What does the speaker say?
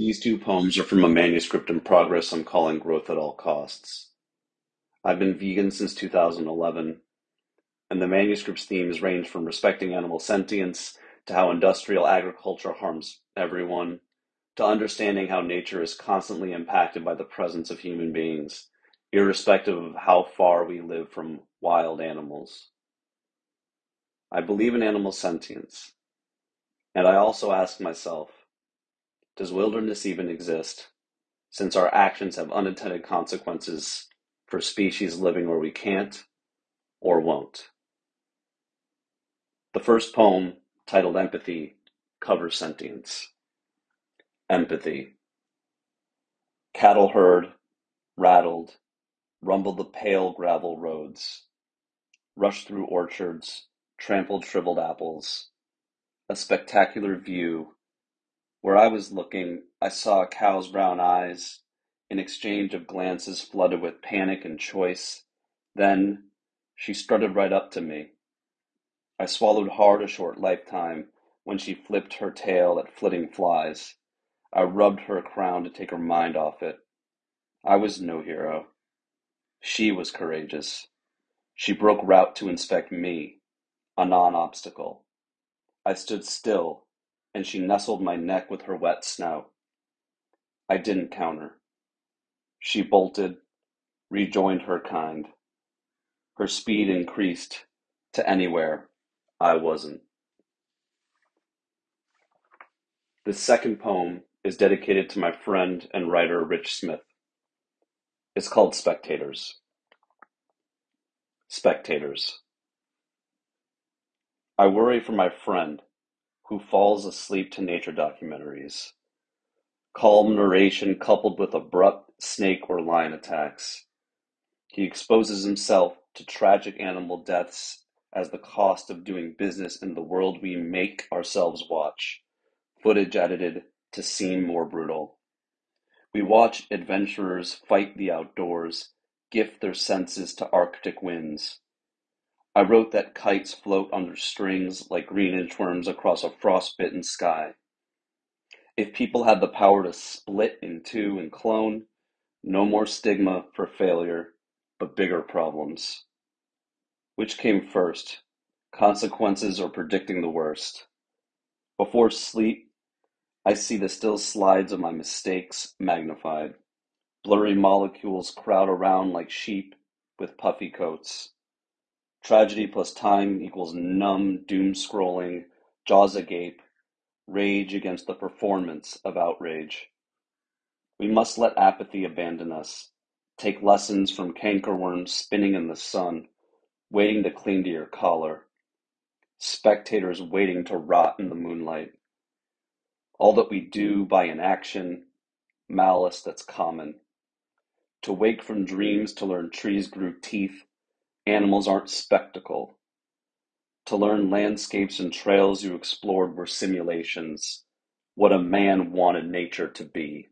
These two poems are from a manuscript in progress I'm calling Growth at All Costs. I've been vegan since 2011, and the manuscript's themes range from respecting animal sentience to how industrial agriculture harms everyone, to understanding how nature is constantly impacted by the presence of human beings, irrespective of how far we live from wild animals. I believe in animal sentience, and I also ask myself, does wilderness even exist, since our actions have unintended consequences for species living where we can't or won't? The first poem, titled Empathy, covers sentience. Empathy. Cattle herd, rattled, rumbled the pale gravel roads, rushed through orchards, trampled shriveled apples. A spectacular view. Where I was looking, I saw a cow's brown eyes, an exchange of glances flooded with panic and choice. Then she strutted right up to me. I swallowed hard a short lifetime when she flipped her tail at flitting flies. I rubbed her crown to take her mind off it. I was no hero. She was courageous. She broke route to inspect me, a non-obstacle. I stood still, and she nestled my neck with her wet snout. I didn't counter. She bolted, rejoined her kind. Her speed increased to anywhere I wasn't. The second poem is dedicated to my friend and writer Rich Smith. It's called Spectators. Spectators. I worry for my friend who falls asleep to nature documentaries. Calm narration coupled with abrupt snake or lion attacks. He exposes himself to tragic animal deaths as the cost of doing business in the world we make ourselves watch, footage edited to seem more brutal. We watch adventurers fight the outdoors, gift their senses to Arctic winds. I wrote that kites float under strings like green inchworms across a frostbitten sky. If people had the power to split in two and clone, no more stigma for failure, but bigger problems. Which came first, consequences or predicting the worst? Before sleep, I see the still slides of my mistakes magnified. Blurry molecules crowd around like sheep with puffy coats. Tragedy plus time equals numb doom scrolling, jaws agape, rage against the performance of outrage. We must let apathy abandon us, take lessons from cankerworms spinning in the sun, waiting to cling to your collar, spectators waiting to rot in the moonlight. All that we do by inaction, malice that's common. To wake from dreams to learn trees grew teeth, animals aren't spectacle. To learn landscapes and trails you explored were simulations, what a man wanted nature to be.